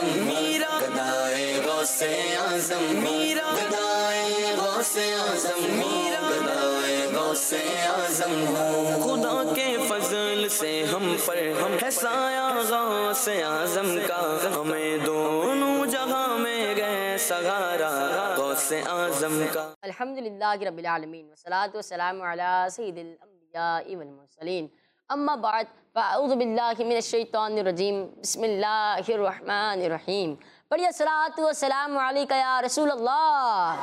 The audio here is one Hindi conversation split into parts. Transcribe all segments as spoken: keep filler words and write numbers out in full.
आजम मीरा गदाए गौसे आजम मीरा गदाए गौसे आजम मीरा गदाए गौसे आजम हो। खुदा के फजल से हम पर हम है साया गौसे आजम का, हमें दोनों जगह में गए सहारा गौसे आजम का। अल्हम्दुलिल्लाहि रब्बिल आलमीन वस्सलातु वस्सलामु अला सय्यिदिल अंबियाइ वल मुरसलीन अम्मा बाद फ़अऊज़ु बिल्लाहि मिनश शैतानिर रजीम बिस्मिल्लाहिर रहमानिर रहीम। पढ़िए सलातु वस्सलामु अलैका या रसूलल्लाह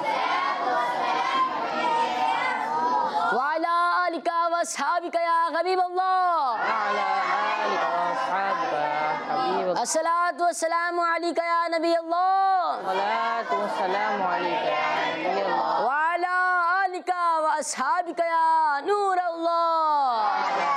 व अला आलिका व अस्हाबिका या हबीबल्लाह। अस्सलातु वस्सलामु अलैका या नबी अल्लाह व अला आलिका व अस्हाबिका या नूर अल्लाह।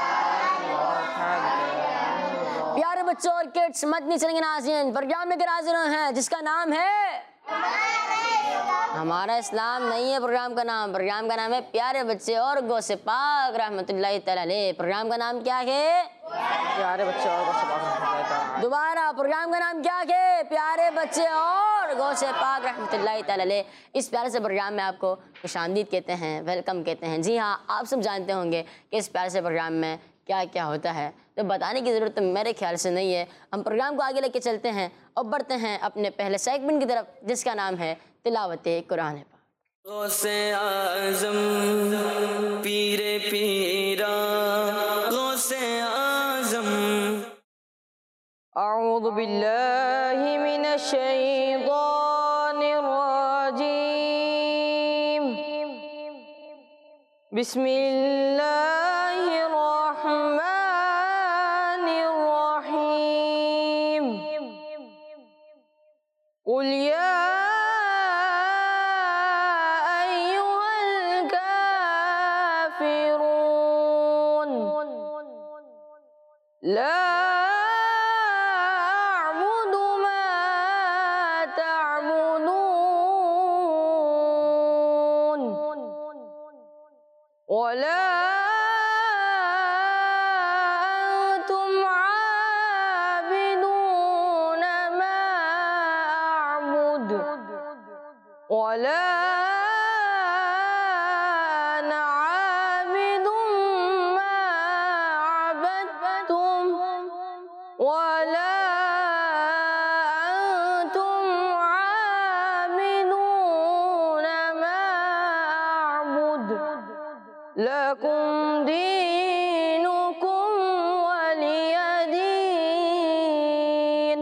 प्यारे बच्चों और किड्स, मदनी चलेंगे नाज़रीन, प्रोग्राम लेकर हाजिर हैं जिसका नाम है हमारा इस्लाम नहीं है। प्रोग्राम का नाम प्रोग्राम का नाम है प्यारे बच्चे और गौसे पाक रहमतुल्लाहि तआला अलैह। प्रोग्राम का नाम क्या है? प्यारे बच्चे और गौसे पाक। दोबारा, प्रोग्राम का नाम क्या है? प्यारे बच्चे और गौसे पाक रहमतुल्लाहि तआला अलैह। इस प्यारे से प्रोग्राम में आपको खुशामदीद कहते हैं, वेलकम कहते हैं। जी हाँ, आप सब जानते होंगे कि इस प्यारे से प्रोग्राम में क्या क्या होता है, तो बताने की ज़रूरत मेरे ख्याल से नहीं है। हम प्रोग्राम को आगे लेके चलते हैं और बढ़ते हैं अपने पहले सेगमेंट की तरफ जिसका नाम है तिलावत कुरान पाक। गौसे आज़म पीरे पीरा गौसे आज़म। अऊज़ु बिल्लाहि मिनश शैतानिर रजीम बिस्मिल्लाहिर रहमानिर रहीम। कुल या ला अअबुदु मा तअबुदून वला अंतुम आबिदून मा अअबुदु वला वला अंतुम आबिदून मा अअबुदु लकुम दीनुकुम वलिय दीन।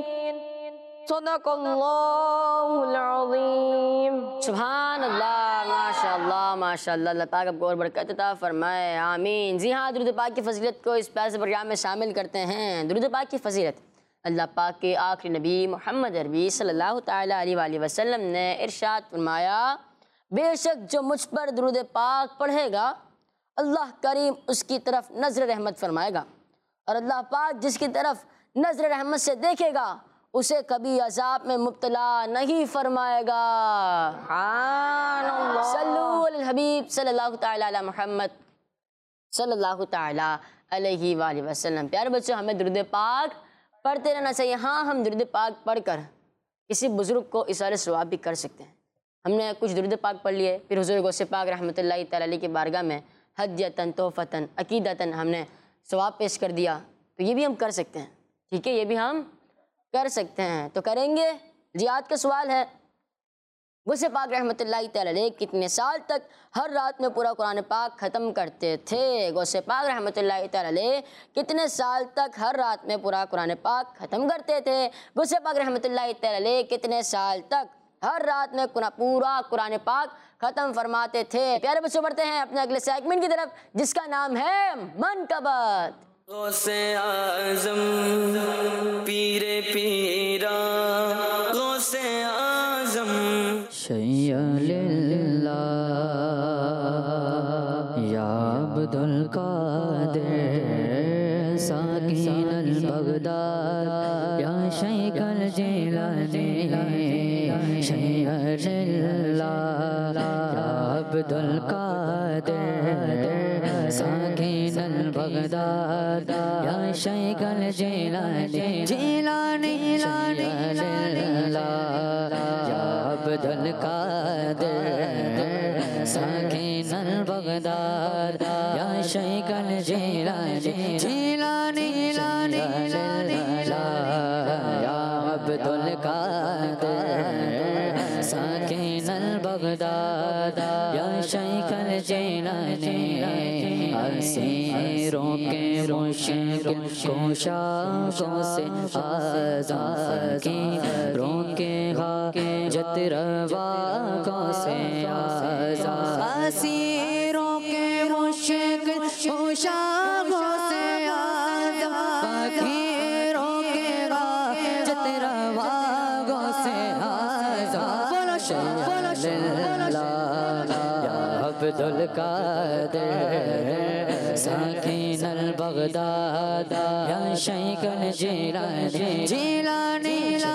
सदक़ल्लाहुल अज़ीम। सुभान अल्लाह, माशाअल्लाह माशाअल्लाह। अल्लाह पाक आपको और बरकत अता फरमाए, आमीन। जी हाँ, दुरूद पाक की फजीलत को इस प्यारे से प्रोग्राम में शामिल करते हैं। दुरूद पाक की फजीलत अल्लाह पाक के आखिरी नबी मोहम्मद अरबी सल्लल्लाहु तआला अलैहि वसल्लम ने इरशाद फरमाया, बेशक जो मुझ पर दुरूद पाक पढ़ेगा अल्लाह करीम उसकी तरफ नज़र रहमत फरमाएगा, और अल्लाह पाक जिसकी तरफ नज़र रहमत से देखेगा उसे कभी अजाब में मुब्तला नहीं फरमाएगा। सल्लु अलल हबीब सल्लल्लाहु तआला अला मुहम्मद सल्लल्लाहु तआला अलैहि वसल्लम। प्यारे बच्चों, हमें दुरूद पाक पढ़ते रहना चाहिए। हाँ, हम दुरूद पाक पढ़कर किसी बुज़ुर्ग को इशारे सवाब भी कर सकते हैं। हमने कुछ दुरूद पाक पढ़ लिए, फिर हुज़ूर गौसे पाक रहमतुल्लाहि तआला अलैह की बारगाह में हदियतन तोहफ़तन अकीदतन हमने सवाब पेश कर दिया, तो ये भी हम कर सकते हैं। ठीक है, ये भी हम कर सकते हैं, तो करेंगे। जी, आज का सवाल है, गौसे पाक रहमतुल्लाहि तआला अलैह कितने साल तक हर रात में पूरा कुरान पाक ख़त्म करते थे? गौसे पाक रहमतुल्लाहि तआला अलैह कितने साल तक हर रात में पूरा कुरान पाक ख़त्म करते थे? गौसे पाक रहमतुल्लाहि तआला अलैह कितने साल तक हर रात में पूरा कुरान पाक ख़त्म फरमाते थे? प्यारे बच्चों, बढ़ते हैं अपने अगले सेगमेंट की तरफ जिसका नाम है मनक़बत। गौसे आज़म पीरे पीरा गौसे आज़म। शैया लिल्लाह या अब्दुल कादिर साकिनल बगदाद या शैखल जिलानी शैया लिल्लाह या अब्दुल कादिर साकिनल बगदाद या शैखल जिलानी जिलानी जिलानी या अब्दुल कादिर साकिन अल बगदाद या शेख अल जिलानी जिलानी या अब्दुल कादिर साकिन अल बगदाद या शेख अल जिलानी असीरों के मुश्किल कोशाशों से आज़ाद की रोके हाजत रवाकों से आज़ाद असीरों के मुश्किल कोशाशों से आज़ाद की रोके हाजत रवाकों से आज़ाद बोलो बोलो अब्दुल कादिर साकिन अल बगदाद या शेख अल जिलानी जिलानी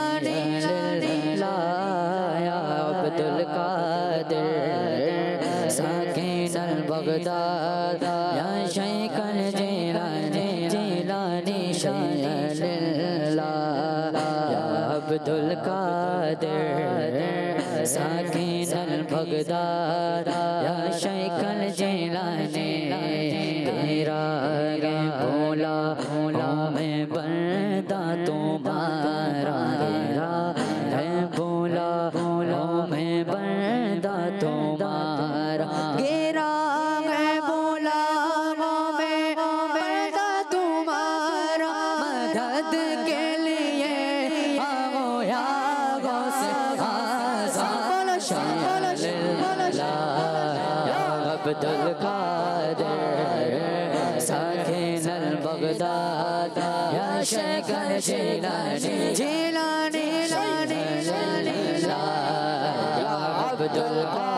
या अब्दुल कादिर साकिन अल बगदाद या शेख अल जिलानी जिलानी या अब्दुल कादिर साकिन अल बगदाद या शेख अल जिलानी तेरा गे भोला भोला में बंदा तुम्हारा तेरा है भोला भोला में बंदा तुम्हारा गेरा है भोला में बंदा तुम्हारा मदद के लिए आओ या गौसे आज़ाद अब्दुल कादिर साकिन अल बगदाद या शेख अल जिलानी जिलानी या अब्दुल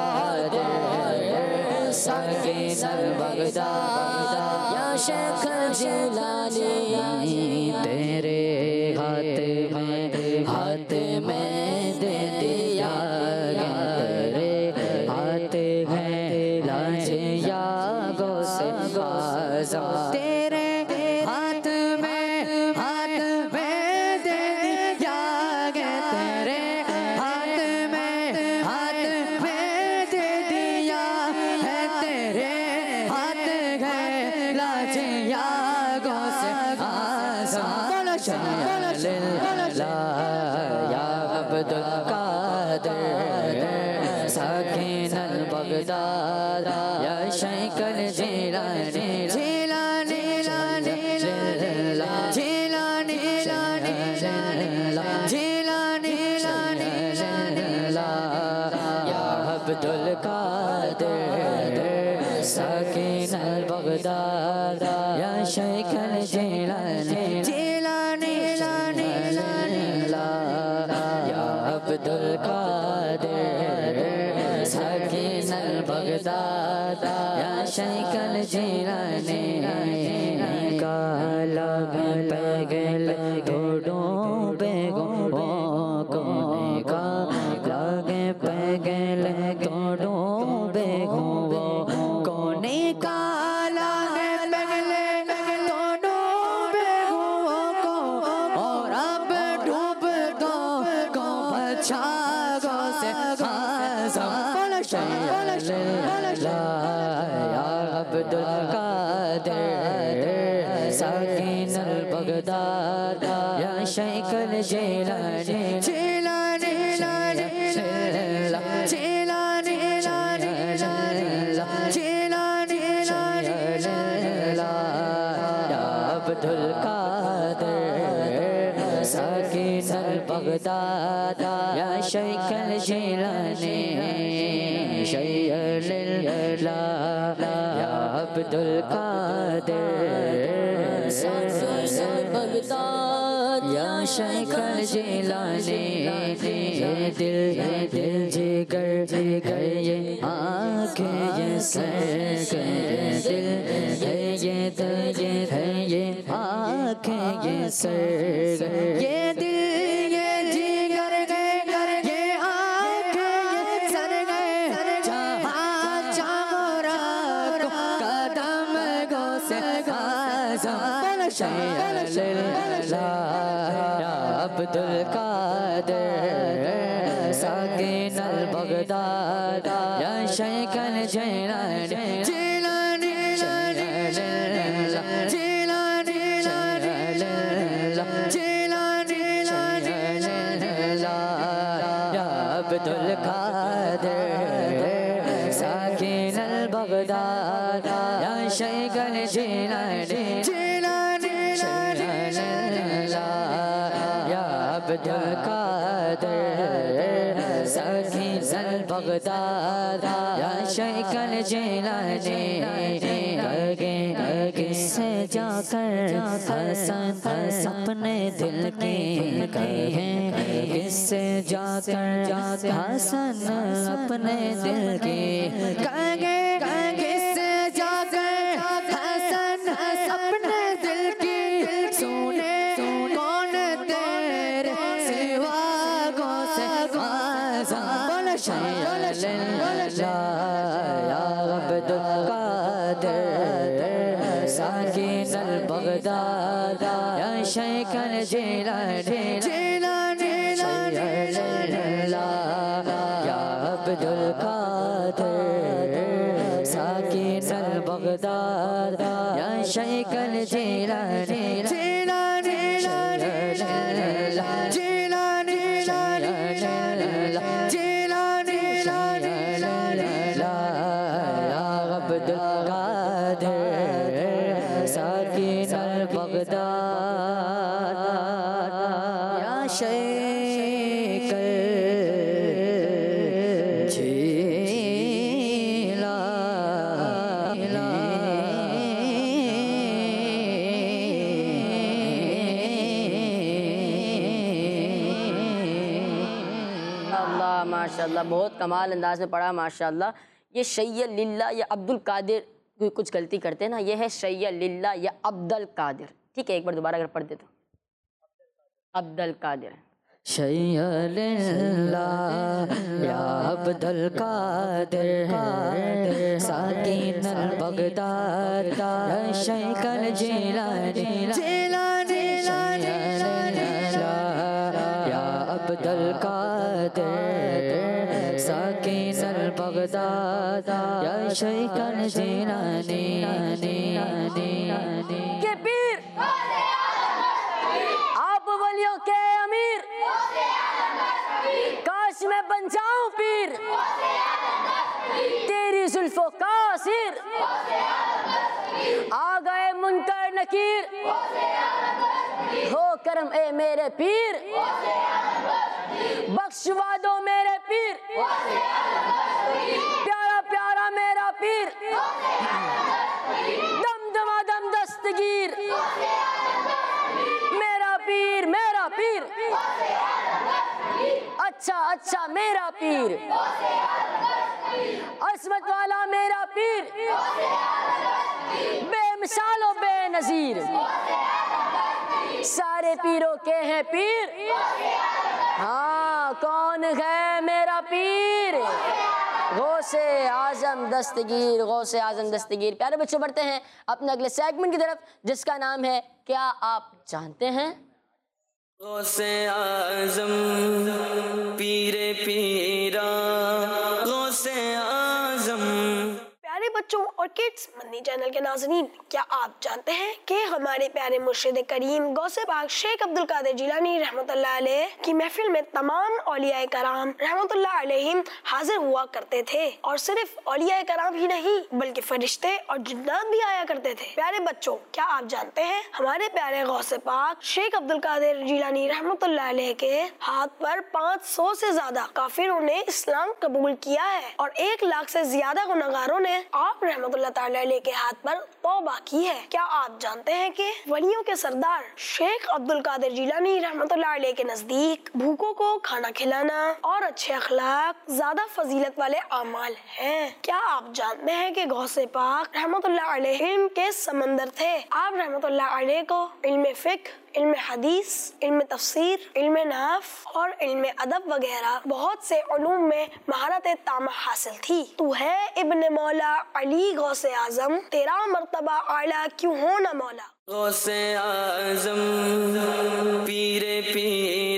कादिर साकिन अल बगदाद या शेख अल जिलानी तेरे हाथ में हाथ में दे दिया तेरे हाथ है लाज या गौसे आज़ाद तेरे हाथ में हाथ में दे दिया गे तेरे हाथ में हाथ में दे दिया है तेरे हाथ है लाज या गौसे आज़ाद या अब्दुल कादिर साकिन अल बगदाद या शेख अल जिलानी जिलानी जिलानी जिलानी या अब्दुल कादिर साकिन अल बगदाद या शेख अल जिलानी जिलानी या अब्दुल कादिर साकिन अल बगदाद या शेख अल जिलानी काला पैगल थोड़ों बेगो कोने का लागे पैगल थोड़ों बेगो कोने का लागे पैगल थोड़ों बेगो को और अब डूब गो को बचा गो से या अब्दुल कादिर साकिन अल बगदाद या शेख अल जिलानी जिलानी जिलानी जिलानी या अब्दुल कादिर साकिन अल बगदाद या शेख अल जिलानी या अब्दुल कादिर साकिन अल बगदाद या शेख अल जिलानी ये दिल ये दिल जिगर जिगर ये आँखें ये सर ये दिल है ये दिल ये है ये आँखें ये सर ये दिल ये जिगर जिगर ये आँखें ये सर गए जहाँ चाहो रखो कदम गो से आज़म अब्दुल कादिर साकिन अल बगदाद या शेख अल जिलानी जिलानी जिलानी जिलानी या अब्दुल कादिर साकिन अल बगदाद या शेख अल जिलानी जिलानी या अब्दुल कादिर साकिन अल बगदाद या शेख अल जिलानी किससे जाकर हसन अपने दिल की कहें किससे जाकर हसन अपने दिल की कहेंगे किससे जाकर हसन अपने दिल की सुने कौन तेरे सिवा को से बोल या अब्दुल कादिर साकिन अल बगदाद या शेख अल जिलानी जिलानी या अब्दुल कादिर साकिन अल बगदाद या शेख अल जिलानी जिलानी जिलानी जिलानी या अब्दुल कादिर साकिन अल बगदाद या शेख अल अल्लाह माशाल्लाह, बहुत कमाल अंदाज में पढ़ा माशाल्लाह। ये शैय लिल्ला या अब्दुल कादिर कुछ गलती करते हैं ना, ये है शैय लिल्ला या अब्दुल कादिर। ठीक है, एक बार दोबारा अगर पढ़ दे तो अब्दुल कादिर शैय लिल्ला या अब्दुल कादिर साकिन अल बगदाद या शेख अल जिलानी जिलानी या अब्दुल कादिर साकिन अल बगदाद या शेख अल जिलानी के पीर आप वलियों के अमीर काश मैं बन जाऊं पीर तेरी जुल्फों का सिर आ गए मुनकर नकीर हो करम ए मेरे पीर बख्शवा दो मेरे पीर प्यारा प्यारा मेरा पीर दम दमा दम दस्तगीर मेरा पीर मेरा पीर अच्छा अच्छा मेरा पीर असमत वाला मेरा पीर बेमिसालो बेनजीर सारे पीरों के हैं पीर हाँ कौन है मेरा पीर गौसे आजम दस्तगीर गौसे आजम दस्तगीर। प्यारे बच्चों बढ़ते हैं अपने अगले सेगमेंट की तरफ जिसका नाम है क्या आप जानते हैं। गौसे आजम पीरे पीरा गौसे आजम। प्यारे बच्चों और किड्स मदनी चैनल के नाज़रीन, क्या आप जानते हैं कि हमारे प्यारे मुर्शिद करीम गौसे पाक शेख अब्दुल कादिर जिलानी रहमतुल्लाह अलैह की महफिल में तमाम औलियाए कराम रहमतुल्लाह अलैहिम हाजिर हुआ करते थे और सिर्फ औलियाए कराम ही नहीं बल्कि फरिश्ते और जिन्नात भी आया करते थे। प्यारे बच्चों, क्या आप जानते हैं हमारे प्यारे गौसे पाक शेख अब्दुल कादिर जिलानी रहमतुल्लाह अलैह के हाथ पर पाँच सौ से ज्यादा काफिरों ने इस्लाम कबूल किया है और एक लाख से ज्यादा गुनहगारों ने आप रहमतुल्लाह ताला अलैह के हाथ पर तौबा की है। क्या आप जानते हैं कि वलियों के सरदार शेख अब्दुल कादिर जिलानी रहमतुल्लाह अलैह के नजदीक भूखों को खाना खिलाना और अच्छे अखलाक ज्यादा फजीलत वाले अमाल हैं। क्या आप जानते हैं कि गौसे पाक रहमतुल्लाह अलैह इल्म के समंदर थे। आप रहमतुल्लाह अलैह को इल्म फिक्र, इल्म हदीस, इल्म तफसीर, इल्म नाफ और इल्म अदब वगैरह बहुत से उलूम में महारत तामा हासिल थी। तू है इब्न मौला अली गौसे आजम, तेरा मर्तबा आला क्यों हो न मौला। गौसे आजम पीरे पीर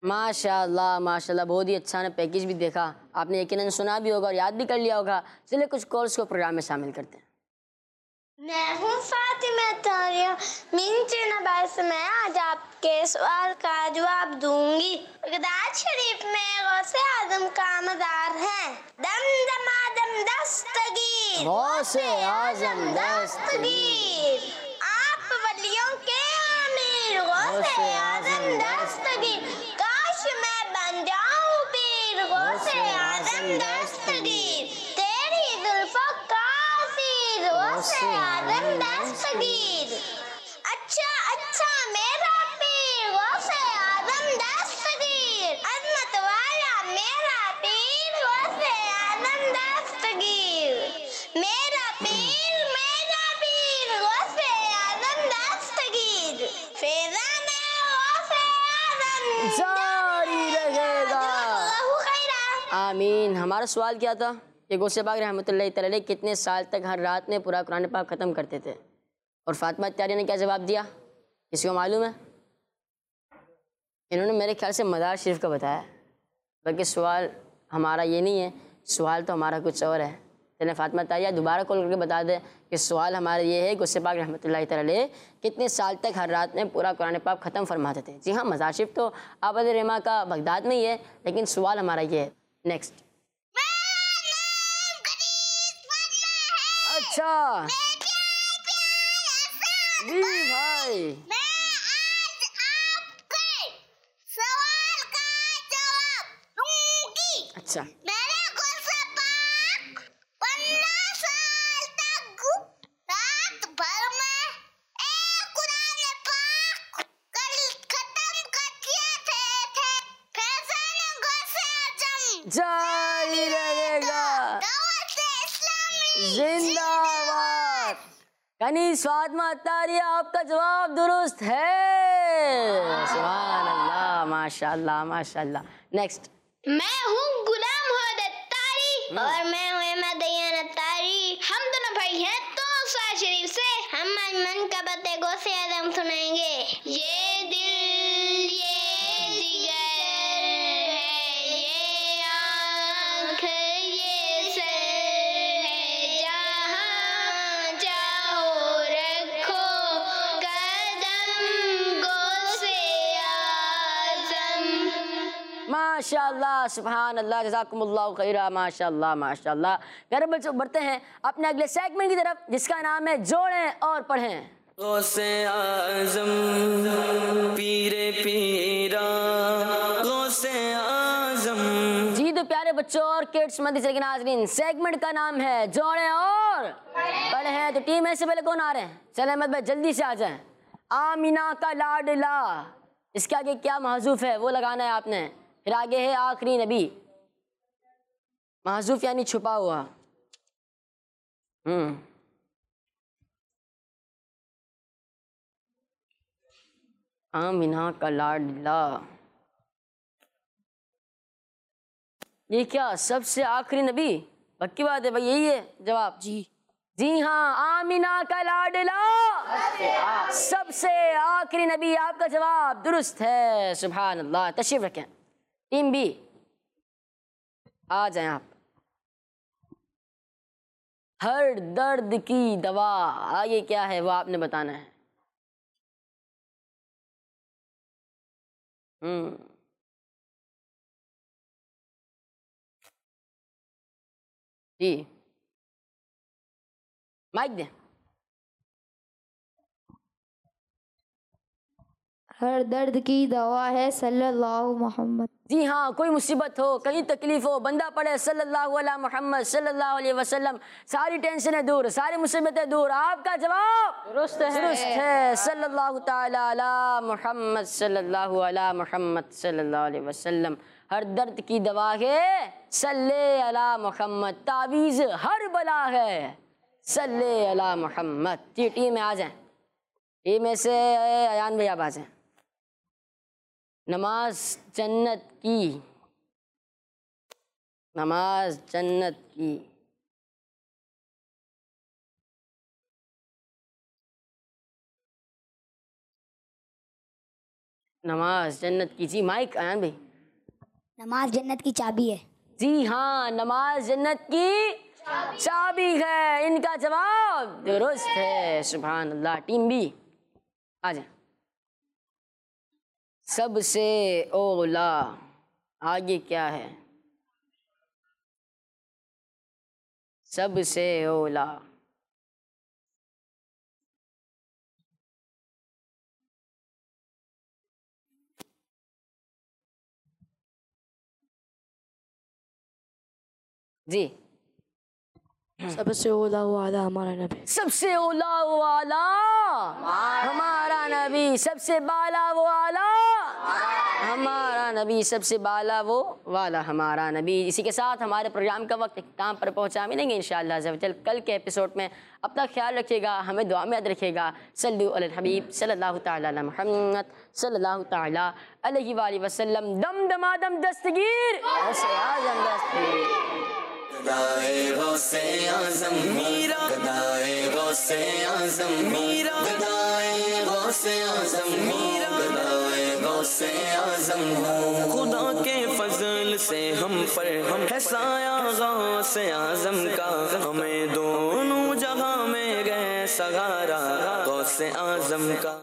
माशाल्लाह माशाल्लाह, बहुत ही अच्छा ना पैकेज भी देखा आपने, यकीनन सुना भी होगा और याद भी कर लिया होगा। चलिए कुछ कॉल्स को प्रोग्राम में शामिल करते हैं। मैं हूँ फातिमा तारिया मिंची नबाज से। मैं आज आपके सवाल का जवाब दूंगी। बगदाद शरीफ में गौसे आजम का मज़ार है। दम दमादम दस्तगीर, गौसे आजम दस्तगीर, आप वलियों के आमिर, गौसे आजम दस्तगीर, काश मैं बन जाऊं पीर, गौसे आजम दस्तगीर, तेरी जुल्फों का असीर, गौसे आजम दस्तगीर, अच्छा अच्छा मेरा पीर, गौसे आजम दस्तगीर, अजमत वाला मेरा पीर, गौसे आजम दस्तगीर, मेरा पीर मेरा पीर, गौसे आजम दस्तगीर, फैज़ान गौसे आजम जारी रहेगा। अल्लाहु खैरा। आमीन। हमारा सवाल क्या था कि गौसे पाक रहमतुल्लाह तआला अलैह कितने साल तक हर रात में पूरा कुरान पाक ख़त्म करते थे? और फातिमा त्यारिया ने क्या जवाब दिया, किसी को मालूम है? इन्होंने मेरे ख्याल से मदार शरीफ का बताया, बल्कि सवाल हमारा ये नहीं है, सवाल तो हमारा कुछ और है। चलिए फातिमा त्यारिया दोबारा कॉल करके बता दें कि सवाल हमारा ये है, गौसे पाक रहमतुल्लाह तआला अलैह कितने साल तक हर रात में पूरा कुरान पाक ख़त्म फरमाते थे? जी हाँ, मज़ार शरीफ तो आबाद रहमा का बगदाद में ही है, लेकिन सवाल हमारा ये है। नेक्स्ट। अच्छा जी भाई, मैं आज आपके सवाल का जवाब दूंगी। अच्छा मेरे गौसे पाक पंद्रह साल तक रात भर में एक कुरान पाक कल खत्म करते थे थे फैज़ान गौसे आजम जारी रहेगा। दावत इस्लामी जिंदाबाद। यानी फातिमा तारिया आपका जवाब दुरुस्त है। सुभान अल्लाह, माशाअल्लाह माशाअल्लाह। नेक्स्ट। मैं हूँ गुलाम होद तारी और मैं हूँ अहमद दयान तारी। हम दोनों भाई हैं तो सा शरीफ से। हम आज मन का बातें गौसे आजम सुनाएंगे। ये दिल ये जिगर है, ये आँख ये सर है, जहाँ चाहो रखो कदम गौसे आजम। माशाअल्लाह, सुभान अल्लाह, जज़ाकुमुल्लाहु खैरा। माशाअल्लाह माशाअल्लाह। प्यारे बच्चों, बढ़ते हैं अपने अगले सेगमेंट की तरफ, जिसका नाम है जोड़ें और पढ़ें। गौसे आज़म पीरे पीरा, गौसे आज़म। जी तो प्यारे बच्चों और किड्स मदरसे के नाज़रीन, सेगमेंट का नाम है जोड़ें और पढ़ें। तो टीम में से पहले कौन आ रहे हैं? चले अहमद भाई जल्दी से आ जाएं। आमीना का लाडला, इसके आगे क्या महजूफ है वो लगाना है आपने। फिर आगे है आखिरी नबी, महजूफ यानी छुपा हुआ। हम्म आमीना का लाडला, ये क्या सबसे आखिरी नबी? पक्की बात है भाई, यही है जवाब? जी जी हाँ, आमीना का लाडला सबसे आखिरी नबी, आपका जवाब दुरुस्त है। सुभान अल्लाह। तशरीफ रखें। टीम बी आ जाएं आप। हर दर्द की दवा, आगे क्या है वो आपने बताना है। हम्म जी माइक दे। हर दर्द की दवा है सल्लल्लाहु मोहम्मद। जी हाँ, कोई मुसीबत हो, कहीं तकलीफ हो, बंदा पढ़े सल्लल्लाहु अलैहि मोहम्मद सल्लल्लाहु अलैहि वसल्लम, सारी टेंशनें दूर, सारी मुसीबतें दूर। आपका जवाब दुरुस्त है, दुरुस्त है। सल्लल्लाहु ताला अला मोहम्मद सल्लल्लाहु अला मोहम्मद सल्लल्लाहु अलैहि वसल्लम। हर दर्द की दवा है सल्ले अला मोहम्मद, तावीज़ हर बला है सल्ले अला मोहम्मद। जी टीम में आ जाएं, टीम में से अयान भाई आप आ जाएं। नमाज जन्नत की, नमाज जन्नत की। नमाज जन्नत की, जी माइक आयान भाई। नमाज जन्नत की चाबी है। जी हाँ, नमाज जन्नत की चाबी है। इनका जवाब दुरुस्त है। सुभान अल्लाह। टीम बी आ जाए। सबसे ओला आगे क्या है? सबसे ओला जी। सबसे ओला वाला हमारा नबी। सबसे ओला वाला हमारा नबी, सबसे बाला वो आला हमारा नबी, सबसे बाला वो वाला हमारा नबी। इसी के साथ हमारे प्रोग्राम का वक्त इख्तिताम पर पहुंचा। मिलेंगे इंशाअल्लाह अज़्ज़ा वजल कल के एपिसोड में। अपना ख्याल रखिएगा, हमें दुआ में याद रखिएगा। सल्लु अलल हबीब सल्लल्लाहु तआला अला मुहम्मद सल्लल्लाहु तआला अलैहि वसल्लम। दम दमादम दस्तगीर गौसे आज़म दस्तगीर। गदाए गौसे आज़म मीरा, गदाए गौसे आज़म मीरा, गदाए गौसे आज़म मीरा, गदाए गौसे आज़म हो। खुदा के फजल से हम पर हम है साया गौसे आज़म का, हमें दोनों जगह में गए सहारा गौसे आज़म का।